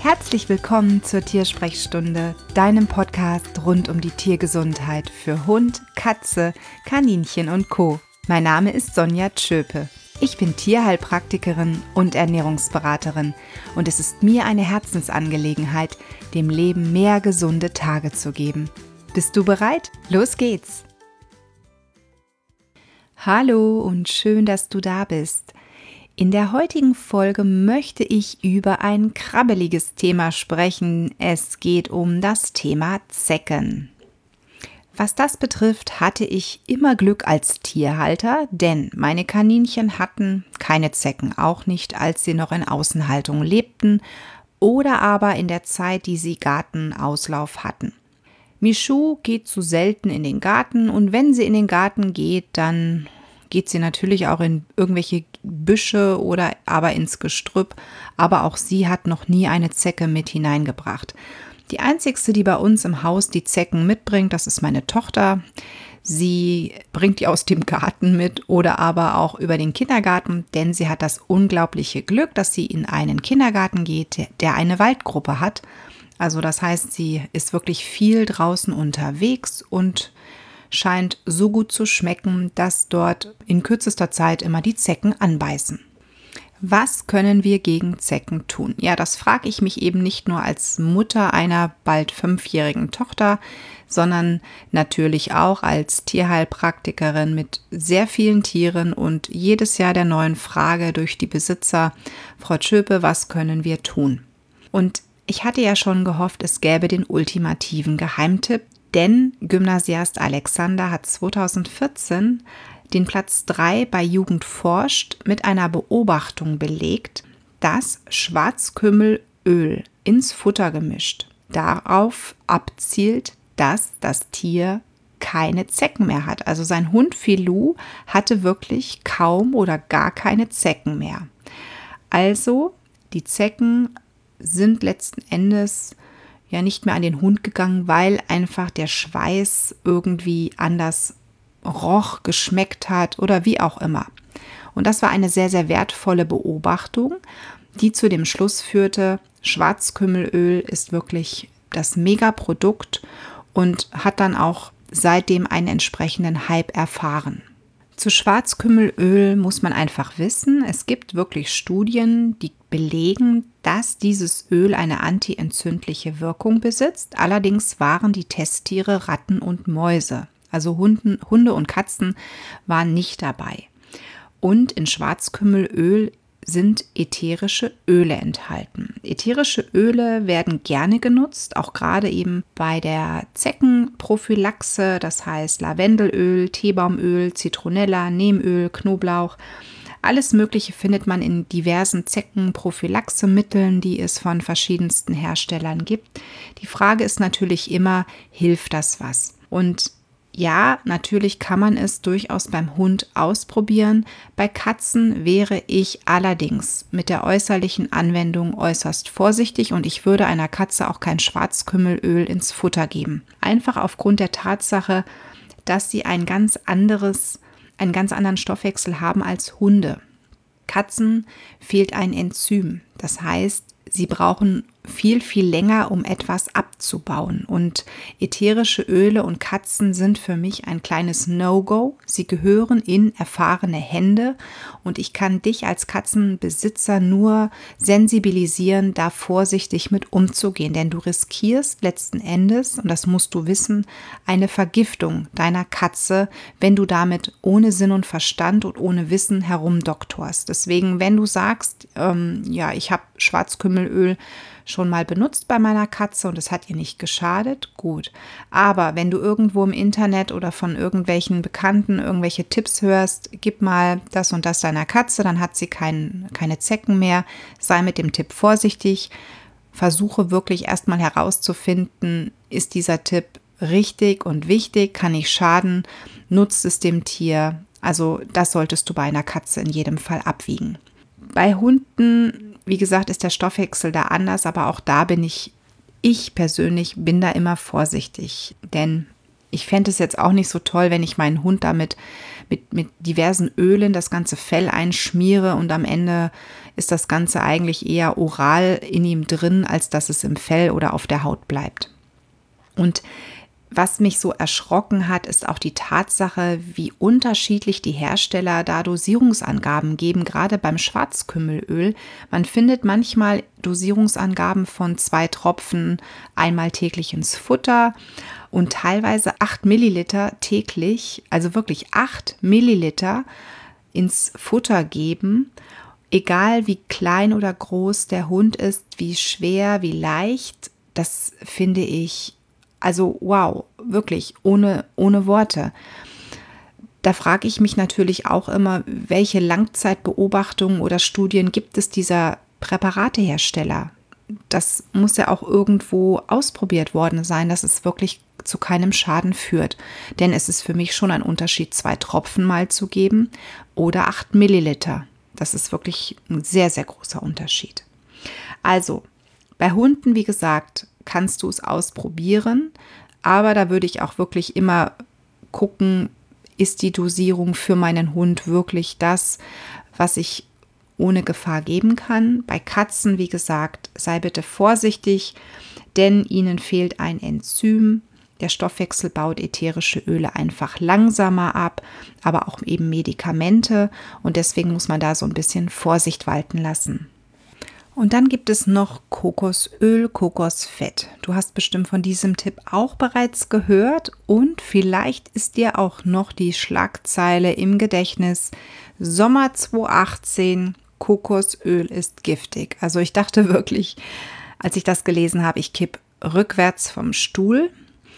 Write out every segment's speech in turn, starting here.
Herzlich willkommen zur Tiersprechstunde, deinem Podcast rund um die Tiergesundheit für Hund, Katze, Kaninchen und Co. Mein Name ist Sonja Tschöpe. Ich bin Tierheilpraktikerin und Ernährungsberaterin und es ist mir eine Herzensangelegenheit, dem Leben mehr gesunde Tage zu geben. Bist du bereit? Los geht's! Hallo und schön, dass du da bist. In der heutigen Folge möchte ich über ein krabbeliges Thema sprechen. Es geht um das Thema Zecken. Was das betrifft, hatte ich immer Glück als Tierhalter, denn meine Kaninchen hatten keine Zecken, auch nicht, als sie noch in Außenhaltung lebten oder aber in der Zeit, die sie Gartenauslauf hatten. Michou geht zu selten in den Garten und wenn sie in den Garten geht, dann geht sie natürlich auch in irgendwelche Büsche oder aber ins Gestrüpp, aber auch sie hat noch nie eine Zecke mit hineingebracht. Die einzigste, die bei uns im Haus die Zecken mitbringt, das ist meine Tochter. Sie bringt die aus dem Garten mit oder aber auch über den Kindergarten, denn sie hat das unglaubliche Glück, dass sie in einen Kindergarten geht, der eine Waldgruppe hat. Also das heißt, sie ist wirklich viel draußen unterwegs und scheint so gut zu schmecken, dass dort in kürzester Zeit immer die Zecken anbeißen. Was können wir gegen Zecken tun? Ja, das frage ich mich eben nicht nur als Mutter einer bald 5-jährigen Tochter, sondern natürlich auch als Tierheilpraktikerin mit sehr vielen Tieren und jedes Jahr der neuen Frage durch die Besitzer: Frau Tschöpe, was können wir tun? Und ich hatte ja schon gehofft, es gäbe den ultimativen Geheimtipp, denn Gymnasiast Alexander hat 2014 den Platz 3 bei Jugend forscht mit einer Beobachtung belegt, dass Schwarzkümmelöl ins Futter gemischt darauf abzielt, dass das Tier keine Zecken mehr hat. Also sein Hund Filou hatte wirklich kaum oder gar keine Zecken mehr. Also die Zecken sind letzten Endes ja nicht mehr an den Hund gegangen, weil einfach der Schweiß irgendwie anders roch, geschmeckt hat oder wie auch immer. Und das war eine sehr, sehr wertvolle Beobachtung, die zu dem Schluss führte, Schwarzkümmelöl ist wirklich das Megaprodukt und hat dann auch seitdem einen entsprechenden Hype erfahren. Zu Schwarzkümmelöl muss man einfach wissen, es gibt wirklich Studien, die belegen, dass dieses Öl eine antientzündliche Wirkung besitzt. Allerdings waren die Testtiere Ratten und Mäuse. Also Hunde und Katzen waren nicht dabei. Und in Schwarzkümmelöl sind ätherische Öle enthalten. Ätherische Öle werden gerne genutzt, auch gerade eben bei der Zeckenprophylaxe, das heißt Lavendelöl, Teebaumöl, Zitronella, Neemöl, Knoblauch. Alles Mögliche findet man in diversen Zeckenprophylaxemitteln, die es von verschiedensten Herstellern gibt. Die Frage ist natürlich immer, hilft das was? Und ja, natürlich kann man es durchaus beim Hund ausprobieren. Bei Katzen wäre ich allerdings mit der äußerlichen Anwendung äußerst vorsichtig und ich würde einer Katze auch kein Schwarzkümmelöl ins Futter geben. Einfach aufgrund der Tatsache, dass sie einen ganz anderen Stoffwechsel haben als Hunde. Katzen fehlt ein Enzym. Das heißt, sie brauchen viel, viel länger, um etwas abzubauen. Und ätherische Öle und Katzen sind für mich ein kleines No-Go. Sie gehören in erfahrene Hände und ich kann dich als Katzenbesitzer nur sensibilisieren, da vorsichtig mit umzugehen. Denn du riskierst letzten Endes, und das musst du wissen, eine Vergiftung deiner Katze, wenn du damit ohne Sinn und Verstand und ohne Wissen herumdoktorst. Deswegen, wenn du sagst, ich habe Schwarzkümmelöl schon mal benutzt bei meiner Katze und es hat ihr nicht geschadet, gut. Aber wenn du irgendwo im Internet oder von irgendwelchen Bekannten irgendwelche Tipps hörst, gib mal das und das deiner Katze, dann hat sie keine Zecken mehr, sei mit dem Tipp vorsichtig, versuche wirklich erstmal herauszufinden, ist dieser Tipp richtig und wichtig, kann nicht schaden, nutzt es dem Tier, also das solltest du bei einer Katze in jedem Fall abwiegen. Bei Hunden, wie gesagt, ist der Stoffwechsel da anders, aber auch da bin ich persönlich bin da immer vorsichtig, denn ich fände es jetzt auch nicht so toll, wenn ich meinen Hund damit mit diversen Ölen das ganze Fell einschmiere und am Ende ist das Ganze eigentlich eher oral in ihm drin, als dass es im Fell oder auf der Haut bleibt. Und was mich so erschrocken hat, ist auch die Tatsache, wie unterschiedlich die Hersteller da Dosierungsangaben geben, gerade beim Schwarzkümmelöl. Man findet manchmal Dosierungsangaben von 2 Tropfen einmal täglich ins Futter und teilweise 8 Milliliter täglich, also wirklich 8 Milliliter ins Futter geben. Egal wie klein oder groß der Hund ist, wie schwer, wie leicht, das finde ich, also wow, wirklich ohne Worte. Da frage ich mich natürlich auch immer, welche Langzeitbeobachtungen oder Studien gibt es dieser Präparatehersteller? Das muss ja auch irgendwo ausprobiert worden sein, dass es wirklich zu keinem Schaden führt. Denn es ist für mich schon ein Unterschied, 2 Tropfen mal zu geben oder 8 Milliliter. Das ist wirklich ein sehr, sehr großer Unterschied. Also, bei Hunden, wie gesagt, kannst du es ausprobieren, aber da würde ich auch wirklich immer gucken, ist die Dosierung für meinen Hund wirklich das, was ich ohne Gefahr geben kann. Bei Katzen, wie gesagt, sei bitte vorsichtig, denn ihnen fehlt ein Enzym. Der Stoffwechsel baut ätherische Öle einfach langsamer ab, aber auch eben Medikamente und deswegen muss man da so ein bisschen Vorsicht walten lassen. Und dann gibt es noch Kokosöl, Kokosfett. Du hast bestimmt von diesem Tipp auch bereits gehört und vielleicht ist dir auch noch die Schlagzeile im Gedächtnis: Sommer 2018, Kokosöl ist giftig. Also ich dachte wirklich, als ich das gelesen habe, ich kipp rückwärts vom Stuhl,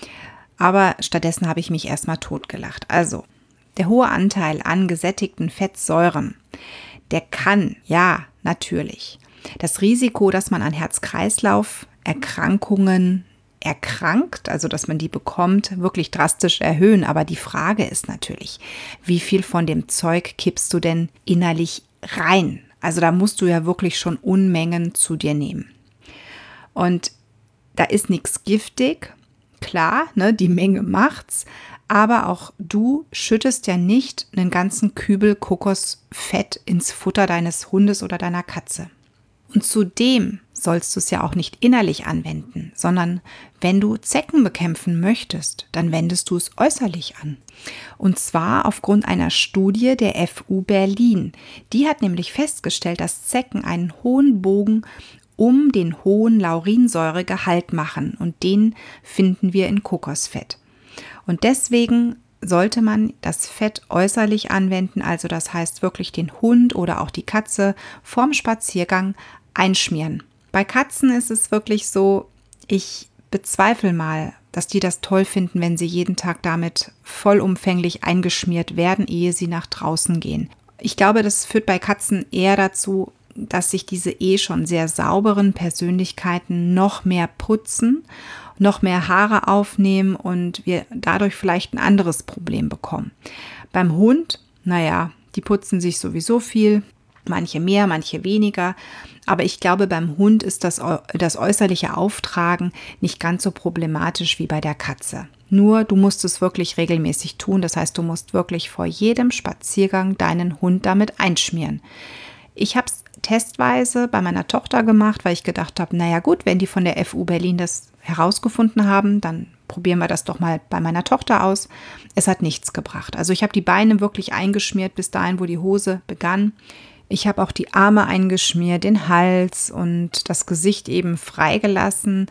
aber stattdessen habe ich mich erstmal totgelacht. Also der hohe Anteil an gesättigten Fettsäuren, der kann, ja, natürlich, das Risiko, dass man an Herz-Kreislauf-Erkrankungen erkrankt, also dass man die bekommt, wirklich drastisch erhöhen. Aber die Frage ist natürlich, wie viel von dem Zeug kippst du denn innerlich rein? Also da musst du ja wirklich schon Unmengen zu dir nehmen. Und da ist nichts giftig, klar, ne, die Menge macht's, aber auch du schüttest ja nicht einen ganzen Kübel Kokosfett ins Futter deines Hundes oder deiner Katze. Und zudem sollst du es ja auch nicht innerlich anwenden, sondern wenn du Zecken bekämpfen möchtest, dann wendest du es äußerlich an. Und zwar aufgrund einer Studie der FU Berlin. Die hat nämlich festgestellt, dass Zecken einen hohen Bogen um den hohen Laurinsäuregehalt machen und den finden wir in Kokosfett. Und deswegen sollte man das Fett äußerlich anwenden, also das heißt wirklich den Hund oder auch die Katze vorm Spaziergang einschmieren. Bei Katzen ist es wirklich so, ich bezweifle mal, dass die das toll finden, wenn sie jeden Tag damit vollumfänglich eingeschmiert werden, ehe sie nach draußen gehen. Ich glaube, das führt bei Katzen eher dazu, dass sich diese schon sehr sauberen Persönlichkeiten noch mehr putzen, noch mehr Haare aufnehmen und wir dadurch vielleicht ein anderes Problem bekommen. Beim Hund, naja, die putzen sich sowieso viel, manche mehr, manche weniger. Aber ich glaube, beim Hund ist das äußerliche Auftragen nicht ganz so problematisch wie bei der Katze. Nur du musst es wirklich regelmäßig tun. Das heißt, du musst wirklich vor jedem Spaziergang deinen Hund damit einschmieren. Ich habe es testweise bei meiner Tochter gemacht, weil ich gedacht habe, naja gut, wenn die von der FU Berlin das herausgefunden haben, dann probieren wir das doch mal bei meiner Tochter aus. Es hat nichts gebracht. Also ich habe die Beine wirklich eingeschmiert bis dahin, wo die Hose begann. Ich habe auch die Arme eingeschmiert, den Hals und das Gesicht eben freigelassen.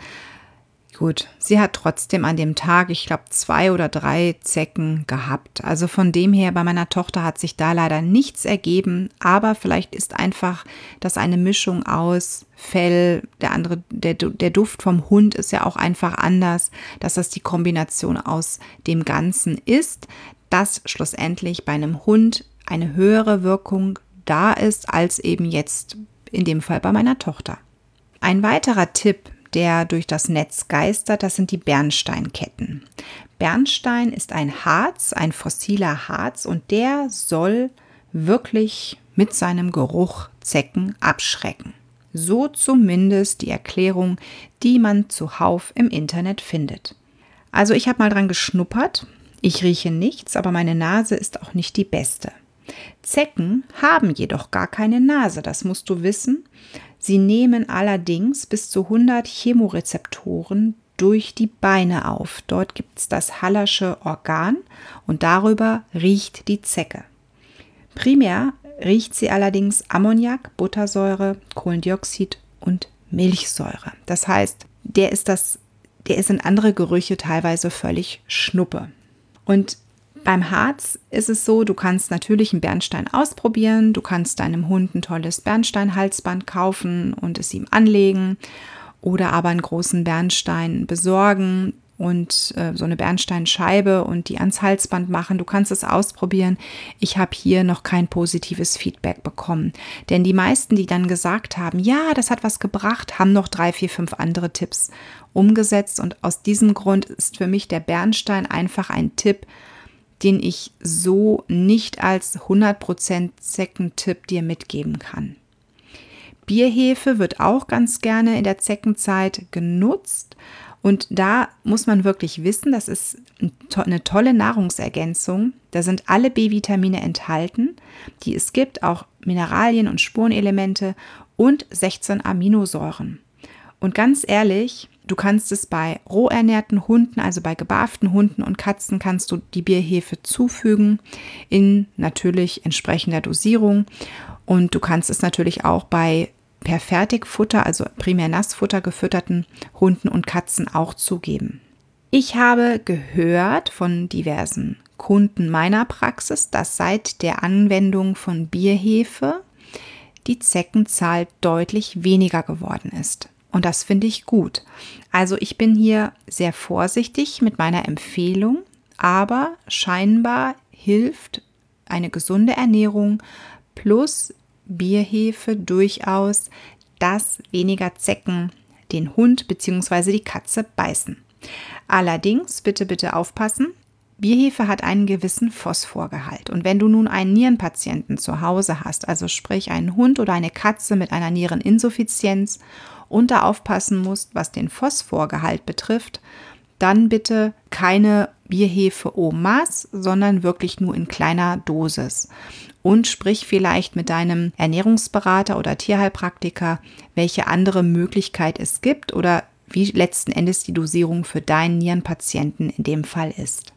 Gut, sie hat trotzdem an dem Tag, ich glaube, 2 oder 3 Zecken gehabt. Also von dem her, bei meiner Tochter hat sich da leider nichts ergeben. Aber vielleicht ist einfach das eine Mischung aus Fell, der Duft vom Hund ist ja auch einfach anders, dass das die Kombination aus dem Ganzen ist, dass schlussendlich bei einem Hund eine höhere Wirkung da ist, als eben jetzt in dem Fall bei meiner Tochter. Ein weiterer Tipp, der durch das Netz geistert, das sind die Bernsteinketten. Bernstein ist ein Harz, ein fossiler Harz und der soll wirklich mit seinem Geruch Zecken abschrecken. So zumindest die Erklärung, die man zuhauf im Internet findet. Also ich habe mal dran geschnuppert. Ich rieche nichts, aber meine Nase ist auch nicht die beste. Zecken haben jedoch gar keine Nase, das musst du wissen. Sie nehmen allerdings bis zu 100 Chemorezeptoren durch die Beine auf. Dort gibt es das Hallersche Organ und darüber riecht die Zecke. Primär riecht sie allerdings Ammoniak, Buttersäure, Kohlendioxid und Milchsäure. Das heißt, der ist in andere Gerüche teilweise völlig Schnuppe. Und beim Harz ist es so, du kannst natürlich einen Bernstein ausprobieren, du kannst deinem Hund ein tolles Bernsteinhalsband kaufen und es ihm anlegen oder aber einen großen Bernstein besorgen und so eine Bernsteinscheibe und die ans Halsband machen. Du kannst es ausprobieren. Ich habe hier noch kein positives Feedback bekommen, denn die meisten, die dann gesagt haben, ja, das hat was gebracht, haben noch 3, 4, 5 andere Tipps umgesetzt und aus diesem Grund ist für mich der Bernstein einfach ein Tipp, den ich so nicht als 100% Zeckentipp dir mitgeben kann. Bierhefe wird auch ganz gerne in der Zeckenzeit genutzt und da muss man wirklich wissen, das ist eine tolle Nahrungsergänzung. Da sind alle B-Vitamine enthalten, die es gibt, auch Mineralien und Spurenelemente und 16 Aminosäuren. Und ganz ehrlich, du kannst es bei roh ernährten Hunden, also bei gebarften Hunden und Katzen, kannst du die Bierhefe zufügen in natürlich entsprechender Dosierung. Und du kannst es natürlich auch bei per Fertigfutter, also primär Nassfutter gefütterten Hunden und Katzen auch zugeben. Ich habe gehört von diversen Kunden meiner Praxis, dass seit der Anwendung von Bierhefe die Zeckenzahl deutlich weniger geworden ist. Und das finde ich gut. Also ich bin hier sehr vorsichtig mit meiner Empfehlung, aber scheinbar hilft eine gesunde Ernährung plus Bierhefe durchaus, dass weniger Zecken den Hund bzw. die Katze beißen. Allerdings, bitte aufpassen, Bierhefe hat einen gewissen Phosphorgehalt. Und wenn du nun einen Nierenpatienten zu Hause hast, also sprich einen Hund oder eine Katze mit einer Niereninsuffizienz und da aufpassen musst, was den Phosphorgehalt betrifft, dann bitte keine Bierhefe au masse, sondern wirklich nur in kleiner Dosis. Und sprich vielleicht mit deinem Ernährungsberater oder Tierheilpraktiker, welche andere Möglichkeit es gibt oder wie letzten Endes die Dosierung für deinen Nierenpatienten in dem Fall ist.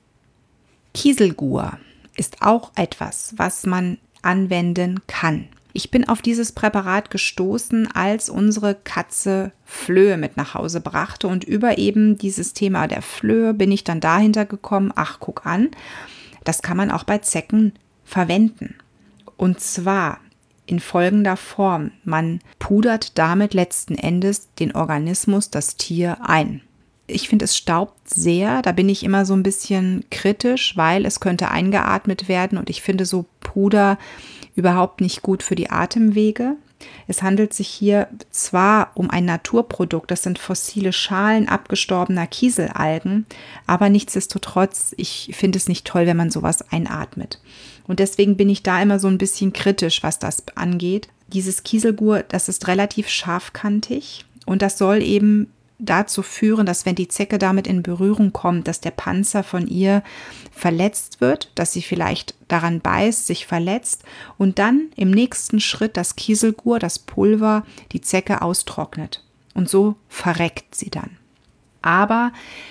Kieselgur ist auch etwas, was man anwenden kann. Ich bin auf dieses Präparat gestoßen, als unsere Katze Flöhe mit nach Hause brachte und über eben dieses Thema der Flöhe bin ich dann dahinter gekommen, ach guck an, das kann man auch bei Zecken verwenden. Und zwar in folgender Form, man pudert damit letzten Endes den Organismus, das Tier ein. Ich finde, es staubt sehr, da bin ich immer so ein bisschen kritisch, weil es könnte eingeatmet werden und ich finde so Puder überhaupt nicht gut für die Atemwege. Es handelt sich hier zwar um ein Naturprodukt, das sind fossile Schalen abgestorbener Kieselalgen, aber nichtsdestotrotz, ich finde es nicht toll, wenn man sowas einatmet. Und deswegen bin ich da immer so ein bisschen kritisch, was das angeht. Dieses Kieselgur, das ist relativ scharfkantig und das soll eben dazu führen, dass wenn die Zecke damit in Berührung kommt, dass der Panzer von ihr verletzt wird, dass sie vielleicht daran beißt, sich verletzt und dann im nächsten Schritt das Kieselgur, das Pulver, die Zecke austrocknet. Und so verreckt sie dann. Aber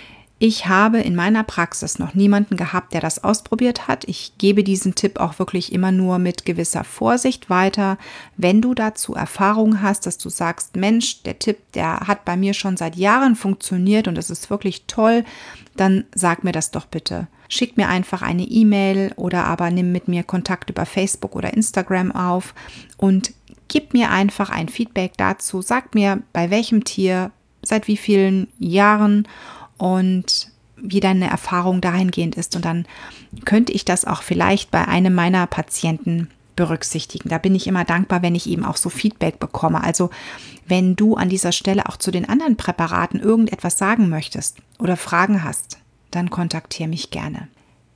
ich habe in meiner Praxis noch niemanden gehabt, der das ausprobiert hat. Ich gebe diesen Tipp auch wirklich immer nur mit gewisser Vorsicht weiter. Wenn du dazu Erfahrung hast, dass du sagst, Mensch, der Tipp, der hat bei mir schon seit Jahren funktioniert und es ist wirklich toll, dann sag mir das doch bitte. Schick mir einfach eine E-Mail oder aber nimm mit mir Kontakt über Facebook oder Instagram auf und gib mir einfach ein Feedback dazu. Sag mir, bei welchem Tier, seit wie vielen Jahren und wie deine Erfahrung dahingehend ist. Und dann könnte ich das auch vielleicht bei einem meiner Patienten berücksichtigen. Da bin ich immer dankbar, wenn ich eben auch so Feedback bekomme. Also wenn du an dieser Stelle auch zu den anderen Präparaten irgendetwas sagen möchtest oder Fragen hast, dann kontaktiere mich gerne.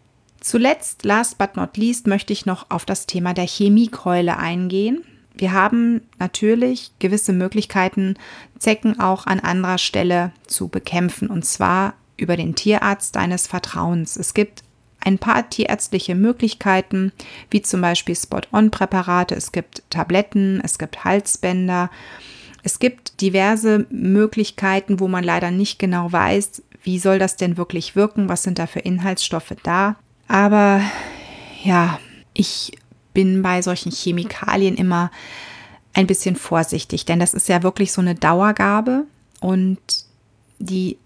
Zuletzt, last but not least, möchte ich noch auf das Thema der Chemiekeule eingehen. Wir haben natürlich gewisse Möglichkeiten, Zecken auch an anderer Stelle zu bekämpfen und zwar über den Tierarzt deines Vertrauens. Es gibt ein paar tierärztliche Möglichkeiten, wie zum Beispiel Spot-on-Präparate, es gibt Tabletten, es gibt Halsbänder, es gibt diverse Möglichkeiten, wo man leider nicht genau weiß, wie soll das denn wirklich wirken, was sind da für Inhaltsstoffe da. Aber ja, ich bin bei solchen Chemikalien immer ein bisschen vorsichtig, denn das ist ja wirklich so eine Dauergabe und die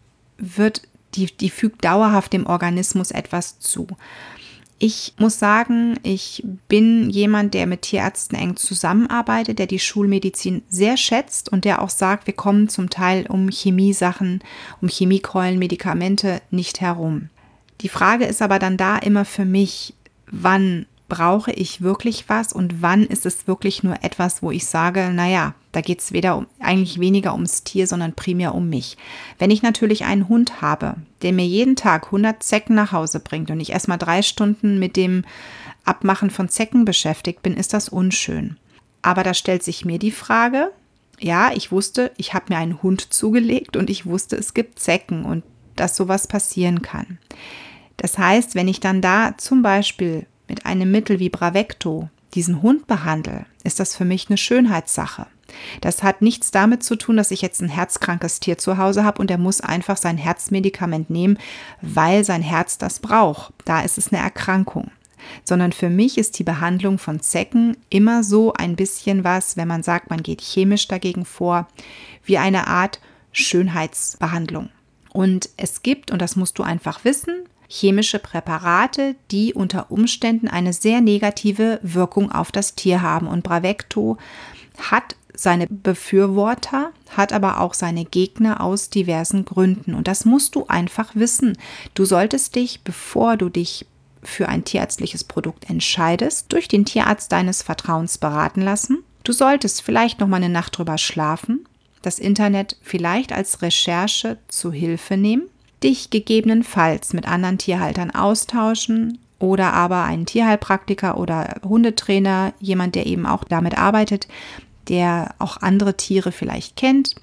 fügt dauerhaft dem Organismus etwas zu. Ich muss sagen, ich bin jemand, der mit Tierärzten eng zusammenarbeitet, der die Schulmedizin sehr schätzt und der auch sagt, wir kommen zum Teil um Chemiesachen, um Chemiekeulen, Medikamente nicht herum. Die Frage ist aber dann da immer für mich, wann brauche ich wirklich was und wann ist es wirklich nur etwas, wo ich sage, naja, da geht es eigentlich weniger ums Tier, sondern primär um mich. Wenn ich natürlich einen Hund habe, der mir jeden Tag 100 Zecken nach Hause bringt und ich erstmal 3 Stunden mit dem Abmachen von Zecken beschäftigt bin, ist das unschön. Aber da stellt sich mir die Frage, ja, ich wusste, ich habe mir einen Hund zugelegt und ich wusste, es gibt Zecken und dass sowas passieren kann. Das heißt, wenn ich dann da zum Beispiel mit einem Mittel wie Bravecto diesen Hund behandle, ist das für mich eine Schönheitssache. Das hat nichts damit zu tun, dass ich jetzt ein herzkrankes Tier zu Hause habe und er muss einfach sein Herzmedikament nehmen, weil sein Herz das braucht. Da ist es eine Erkrankung. Sondern für mich ist die Behandlung von Zecken immer so ein bisschen was, wenn man sagt, man geht chemisch dagegen vor, wie eine Art Schönheitsbehandlung. Und es gibt, und das musst du einfach wissen, chemische Präparate, die unter Umständen eine sehr negative Wirkung auf das Tier haben. Und Bravecto hat seine Befürworter, hat aber auch seine Gegner aus diversen Gründen. Und das musst du einfach wissen. Du solltest dich, bevor du dich für ein tierärztliches Produkt entscheidest, durch den Tierarzt deines Vertrauens beraten lassen. Du solltest vielleicht noch mal eine Nacht drüber schlafen, das Internet vielleicht als Recherche zu Hilfe nehmen, dich gegebenenfalls mit anderen Tierhaltern austauschen oder aber einen Tierheilpraktiker oder Hundetrainer, jemand, der eben auch damit arbeitet, der auch andere Tiere vielleicht kennt,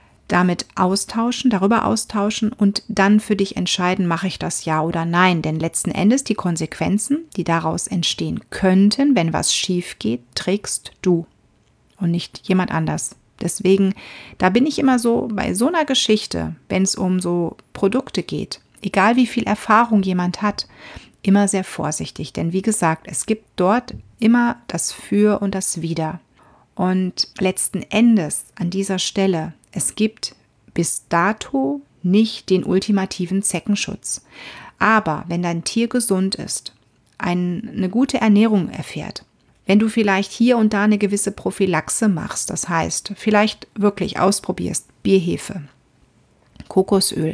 darüber austauschen und dann für dich entscheiden, mache ich das ja oder nein. Denn letzten Endes die Konsequenzen, die daraus entstehen könnten, wenn was schief geht, trägst du und nicht jemand anders. Deswegen, da bin ich immer so bei so einer Geschichte, wenn es um so Produkte geht, egal wie viel Erfahrung jemand hat, immer sehr vorsichtig. Denn wie gesagt, es gibt dort immer das Für und das Wider. Und letzten Endes an dieser Stelle, es gibt bis dato nicht den ultimativen Zeckenschutz. Aber wenn dein Tier gesund ist, eine gute Ernährung erfährt, wenn du vielleicht hier und da eine gewisse Prophylaxe machst, das heißt, vielleicht wirklich ausprobierst, Bierhefe, Kokosöl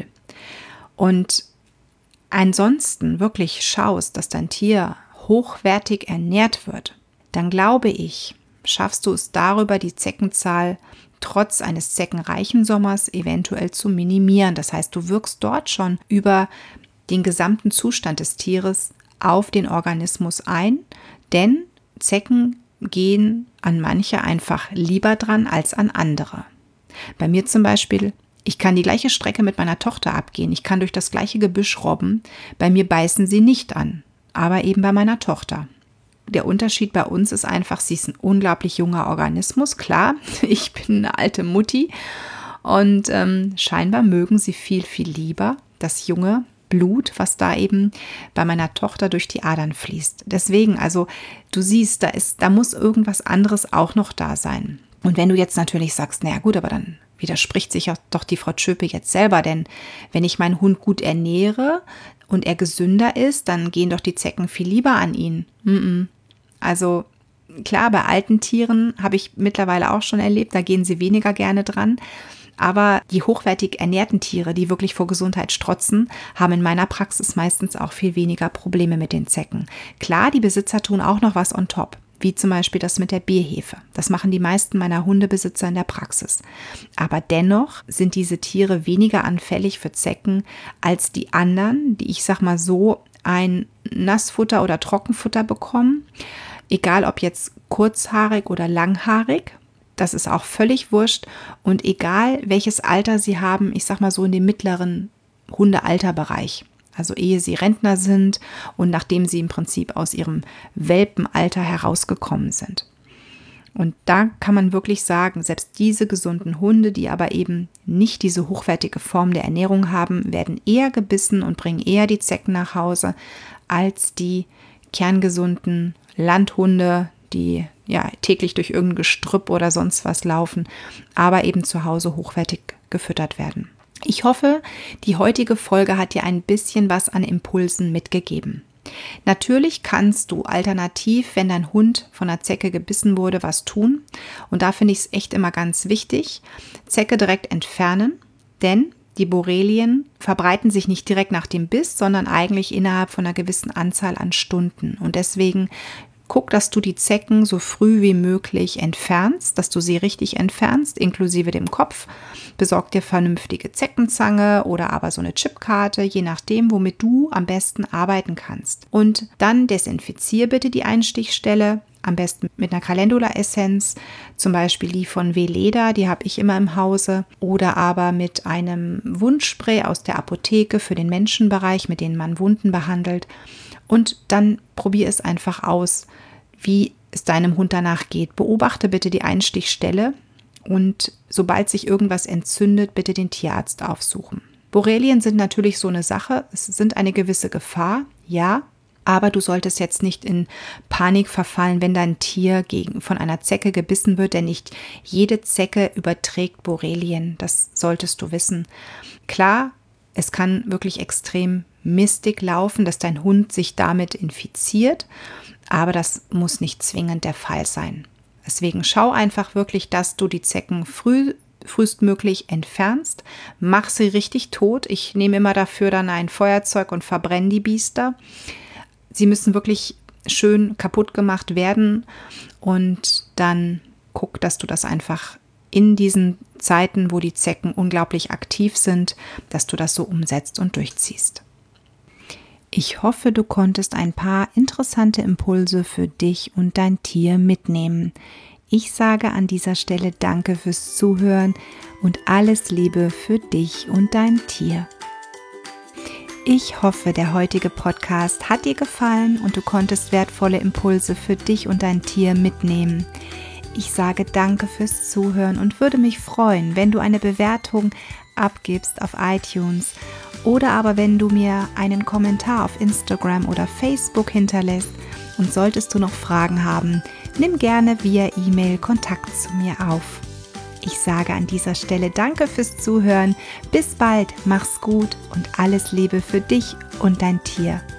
und ansonsten wirklich schaust, dass dein Tier hochwertig ernährt wird, dann glaube ich, schaffst du es darüber, die Zeckenzahl trotz eines zeckenreichen Sommers eventuell zu minimieren. Das heißt, du wirkst dort schon über den gesamten Zustand des Tieres auf den Organismus ein, denn Zecken gehen an manche einfach lieber dran als an andere. Bei mir zum Beispiel, ich kann die gleiche Strecke mit meiner Tochter abgehen, ich kann durch das gleiche Gebüsch robben, bei mir beißen sie nicht an, aber eben bei meiner Tochter. Der Unterschied bei uns ist einfach, sie ist ein unglaublich junger Organismus, klar, ich bin eine alte Mutti und scheinbar mögen sie viel, viel lieber das junge Blut, was da eben bei meiner Tochter durch die Adern fließt. Deswegen, also du siehst, da muss irgendwas anderes auch noch da sein. Und wenn du jetzt natürlich sagst, naja gut, aber dann widerspricht sich doch die Frau Tschöpe jetzt selber, denn wenn ich meinen Hund gut ernähre und er gesünder ist, dann gehen doch die Zecken viel lieber an ihn. Also klar, bei alten Tieren habe ich mittlerweile auch schon erlebt, da gehen sie weniger gerne dran. Aber die hochwertig ernährten Tiere, die wirklich vor Gesundheit strotzen, haben in meiner Praxis meistens auch viel weniger Probleme mit den Zecken. Klar, die Besitzer tun auch noch was on top, wie zum Beispiel das mit der Bierhefe. Das machen die meisten meiner Hundebesitzer in der Praxis. Aber dennoch sind diese Tiere weniger anfällig für Zecken als die anderen, die, ich sag mal so, ein Nassfutter oder Trockenfutter bekommen. Egal ob jetzt kurzhaarig oder langhaarig. Das ist auch völlig wurscht und egal welches Alter sie haben, ich sag mal so in dem mittleren Hundealterbereich. Also ehe sie Rentner sind und nachdem sie im Prinzip aus ihrem Welpenalter herausgekommen sind. Und da kann man wirklich sagen, selbst diese gesunden Hunde, die aber eben nicht diese hochwertige Form der Ernährung haben, werden eher gebissen und bringen eher die Zecken nach Hause als die kerngesunden Landhunde, die ja täglich durch irgendein Gestrüpp oder sonst was laufen, aber eben zu Hause hochwertig gefüttert werden. Ich hoffe, die heutige Folge hat dir ein bisschen was an Impulsen mitgegeben. Natürlich kannst du alternativ, wenn dein Hund von einer Zecke gebissen wurde, was tun. Und da finde ich es echt immer ganz wichtig, Zecke direkt entfernen, denn die Borrelien verbreiten sich nicht direkt nach dem Biss, sondern eigentlich innerhalb von einer gewissen Anzahl an Stunden. Und deswegen guck, dass du die Zecken so früh wie möglich entfernst, dass du sie richtig entfernst, inklusive dem Kopf. Besorg dir vernünftige Zeckenzange oder aber so eine Chipkarte, je nachdem, womit du am besten arbeiten kannst. Und dann desinfizier bitte die Einstichstelle, am besten mit einer Calendula-Essenz, zum Beispiel die von Weleda, die habe ich immer im Hause, oder aber mit einem Wundspray aus der Apotheke für den Menschenbereich, mit dem man Wunden behandelt. Und dann probier es einfach aus, wie es deinem Hund danach geht. Beobachte bitte die Einstichstelle und sobald sich irgendwas entzündet, bitte den Tierarzt aufsuchen. Borrelien sind natürlich so eine Sache. Es sind eine gewisse Gefahr, ja, aber du solltest jetzt nicht in Panik verfallen, wenn dein Tier von einer Zecke gebissen wird, denn nicht jede Zecke überträgt Borrelien. Das solltest du wissen. Klar, es kann wirklich extrem mistig laufen, dass dein Hund sich damit infiziert, aber das muss nicht zwingend der Fall sein. Deswegen schau einfach wirklich, dass du die Zecken frühestmöglich entfernst. Mach sie richtig tot. Ich nehme immer dafür dann ein Feuerzeug und verbrenne die Biester. Sie müssen wirklich schön kaputt gemacht werden und dann guck, dass du das einfach in diesen Zeiten, wo die Zecken unglaublich aktiv sind, dass du das so umsetzt und durchziehst. Ich hoffe, du konntest ein paar interessante Impulse für dich und dein Tier mitnehmen. Ich sage an dieser Stelle Danke fürs Zuhören und alles Liebe für dich und dein Tier. Ich hoffe, der heutige Podcast hat dir gefallen und du konntest wertvolle Impulse für dich und dein Tier mitnehmen. Ich sage Danke fürs Zuhören und würde mich freuen, wenn du eine Bewertung abgibst auf iTunes oder aber wenn du mir einen Kommentar auf Instagram oder Facebook hinterlässt. Und solltest du noch Fragen haben, nimm gerne via E-Mail Kontakt zu mir auf. Ich sage an dieser Stelle Danke fürs Zuhören. Bis bald, mach's gut und alles Liebe für dich und dein Tier.